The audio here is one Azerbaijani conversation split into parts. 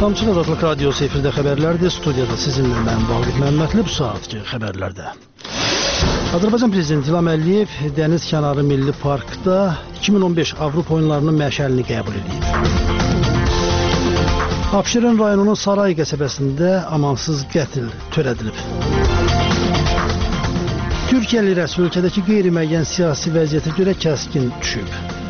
Samsun Azadlıq Radiosu efirdə xəbərlərdir. Studiyada sizinlə mən Vaqif Məmmədli bu saatki xəbərlərdə. Azərbaycan Prezidenti İlham Əliyev Dəniz Kənarı Milli Parkda 2015 Avropa oyunlarının məşəlini qəbul edib. Abşeron rayonunun Saray qəsəbəsində amansız qətl törədilib. Türkiyə lirəsi ölkədəki qeyri-müəyyən siyasi vəziyyətə görə kəskin düşüb.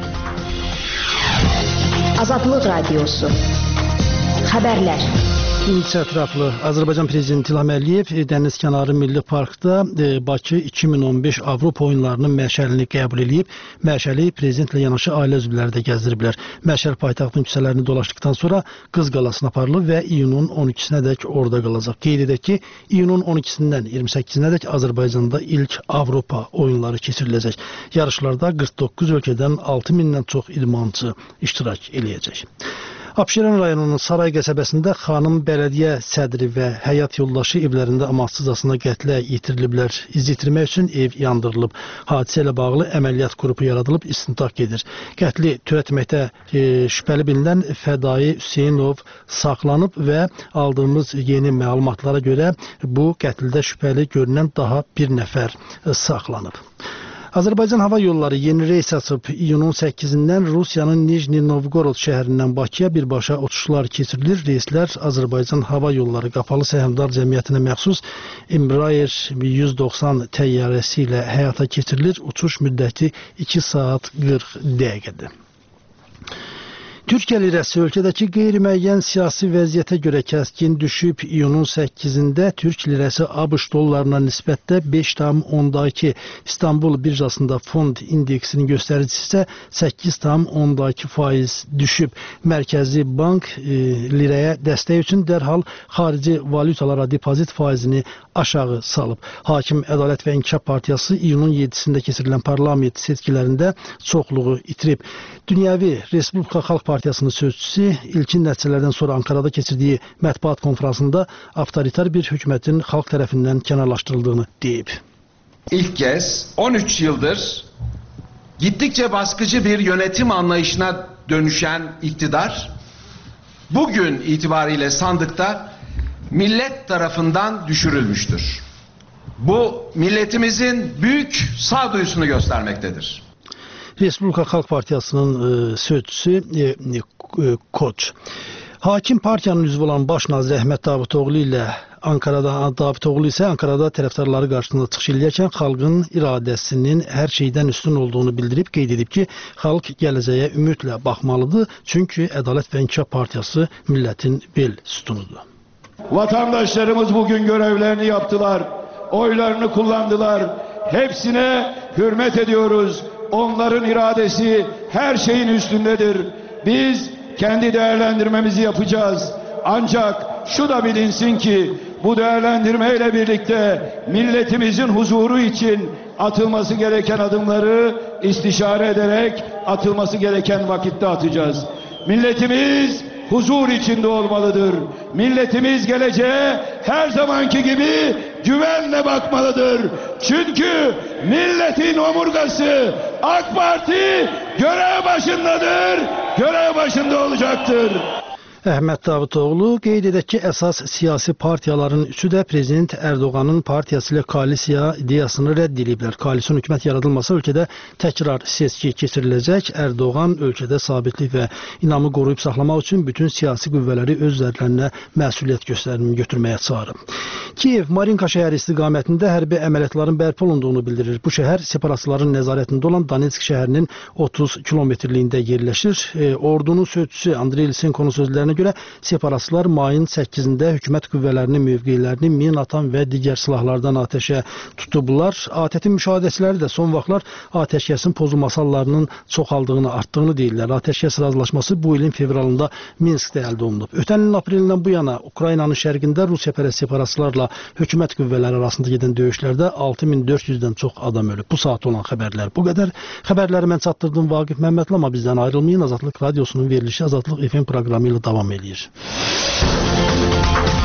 Azadlıq Radiosu Xəbərlər. İlk ətraflı Azərbaycan Prezidenti İlham Əliyev Dəniz Kənarı Milli Parkda Bakı 2015 Avropa oyunlarının məşəlini qəbul edib. Məşəli prezidentlə yanaşı ailə üzvləri də gəzdiriblər. Məşəl paytaxtın küçələrini dolaşdıqdan sonra Qız qalasına aparılıb və iyunun 12-sinədək orada qalacaq. Qeyd edək ki, iyunun 12-sindən 28-sinədək Azərbaycanda ilk Avropa oyunları keçiriləcək. Yarışlarda 49 ölkədən 6000-dən çox idmançı iştirak eləyəcək. Abşeron rayonunun Saray qəsəbəsində xanım bələdiyyə sədri və həyat yoldaşı evlərində amansızcasına qətlə yetiriliblər. İz itirmək üçün ev yandırılıb. Hadisə ilə bağlı əməliyyat qrupu yaradılıb, istintaq gedir. Qətli törətməkdə şübhəli bilinən Fədai Hüseynov saxlanıb və aldığımız yeni məlumatlara görə bu qətldə şübhəli görünən daha bir nəfər saxlanıb. Azərbaycan Hava Yolları yeni reys açıb. İyunun 8-dən Rusiyanın Nijni Novgorod şəhərindən Bakıya birbaşa uçuşlar keçirilir. Reyslər Azərbaycan Hava Yolları Qapalı Səhmdar Cəmiyyətinə məxsus Embraer 190 təyyarəsi ilə həyata keçirilir. Uçuş müddəti 2 saat 40 dəqiqədir. Türkiyə lirəsi ölkədəki qeyri-müəyyən siyasi vəziyyətə görə kəskin düşüb. İyunun 8-də Türk lirəsi ABŞ dollarına nisbətdə 5,2, İstanbul birjasında fond indeksinin göstəricisi isə 8,2% düşüb. Mərkəzi Bank lirəyə dəstək üçün dərhal xarici valyutalara depozit faizini aşağı salıb. Hakim Ədalət və İnkişaf Partiyası iyunun 7-sində keçirilən parlament seçkilərində çoxluğu itirib. Dünyəvi Respublika Xalq Partiyasının sözçüsü ilkin nəticələrdən sonra Ankarada keçirdiyi mətbuat konferansında avtoritar bir hökumətin xalq tərəfindən kənarlaşdırıldığını deyib. İlk kez 13 yıldır gittikçe baskıcı bir yönetim anlayışına dönüşen iktidar bugün itibariyle sandıkta millet tarafından düşürülmüştür. Bu milletimizin büyük sağduyusunu göstermektedir. Respublika Xalq Partiyasının sözçüsü Koç. Hakim partiyanın üzvü olan baş nazir Əhməd Davutoğlu isə Ankarada tərəfdarları qarşısında çıxış eləyərkən xalqın iradəsinin hər şeydən üstün olduğunu bildirib, qeyd edib ki, xalq gələcəyə ümidlə baxmalıdır, çünki Ədalət və İnkişaf Partiyası millətin bel sütunudur. Vatandaşlarımız bugün görevlerini yaptılar, oylarını kullandılar. Hepsine hürmet ediyoruz. Onların iradesi her şeyin üstündedir. Biz kendi değerlendirmemizi yapacağız. Ancak şu da bilinsin ki bu değerlendirmeyle birlikte milletimizin huzuru için atılması gereken adımları istişare ederek atılması gereken vakitte atacağız. Milletimiz huzur içinde olmalıdır. Milletimiz geleceğe her zamanki gibi güvenle bakmalıdır. Çünkü milletin omurgası AK Parti görev başındadır, görev başında olacaktır. Əhməd Davutoğlu qeyd edək ki, əsas siyasi partiyaların üçü də Prezident Ərdoğanın partiyası ilə koalisiya ideyasını rədd ediblər. Koalisyon hökumət yaradılmasa ölkədə təkrar seçki keçiriləcək. Ərdoğan ölkədə sabitlik və inamı qoruyub saxlamaq üçün bütün siyasi qüvvələri öz üzərlərinə məsuliyyət götürməyə çağırıb. Kiyev, Marinka şəhəri istiqamətində hərbi əməliyyatların bərpa olunduğunu bildirir. Bu şəhər separatçıların nəzarətində olan Donetsk şəhərinin 30 kilometrliyində yerləşir. Ordunun sözçüsü Andrey Lisenkonun sözlərinə görə separatçılar mayın 8-də hökumət qüvvələrinin mövqelərini min atan və digər silahlardan atəşə tutublar. ATƏT-in müşahidəçiləri də son vaxtlar atəşkəsin pozulması hallarının çoxaldığını, artdığını deyirlər. Atəşkəs razılaşması bu ilin fevralında Minskdə əldə olunub. Ötən ilin aprelindən bu yana Ukraynanın şərqində Rusiyapərəst separatçılarla hökumət qüvvələri arasında gedən döyüşlərdə 6400-dən çox adam ölüb. Bu saat olan xəbərlər bu qədər. Xəbərləri mən çatdırdım Vaqif Məmmədli, amma bizdən ayrılmayın. Azadlıq Radiosunun verilişi Azadlıq FM proqramı ilə davam edir.